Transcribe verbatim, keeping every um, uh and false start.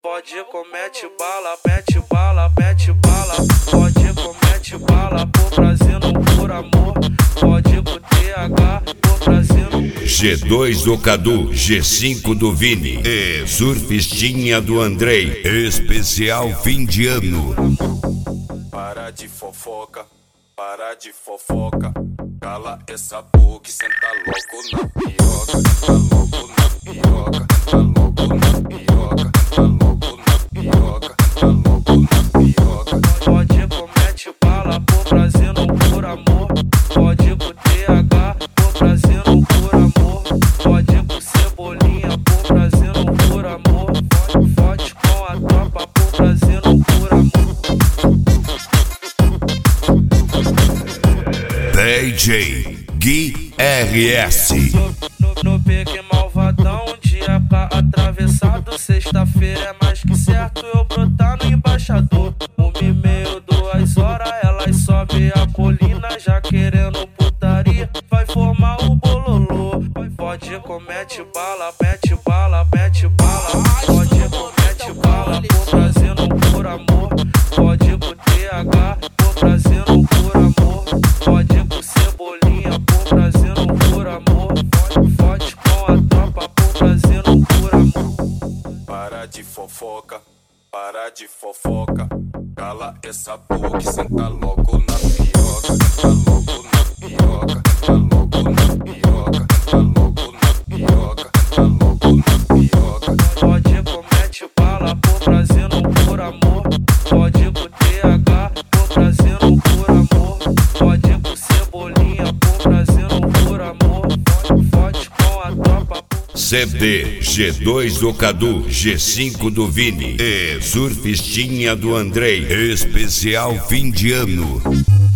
Pode comete bala, mete bala, mete bala. Pode comete bala, por prazer não por amor. Pode com T H, por prazer não. G dois do Cadu, G cinco do Vini e Surfistinha do Andrei. Especial fim de ano. Para de fofoca, para de fofoca. Cala essa boca e senta logo na piroca. Senta logo na piroca, senta logo na piroca, senta logo na piroca, senta logo na piroca. Pode comete bala, por prazer não por amor. Pode com T H, por prazer não por amor. Pode com Cebolinha, por prazer não por amor. Fode com a tropa, por prazer não por amor. D J Gui R S. No, no, no pique malvadão, um dia pra atravessado. Sexta-feira é mais que certo eu brotar no embaixador. Uma e meia, duas horas, elas sobe a colina já querendo putaria. Vai formar o bololô. Pode comete bala, mete bala, mete bala. Pode comete bala, por prazer não por amor. Pode com T H, por prazer não por amor. Pode com Cebolinha, por prazer não por amor. Fode com a tropa, por prazer não por amor. Para de fofoca, para de fofoca. Cala essa boca e senta logo na piroca. Senta logo na piroca, senta logo na piroca, senta logo na piroca, senta logo na piroca. Pode comete bala, por prazer não por amor. Pode com T H, por prazer não por amor. Pode com Cebolinha, por prazer não por amor. Fode com a tropa. C D G dois do Cadu, G cinco do Vini e Surfistinha do Andrei. Especial fim de ano.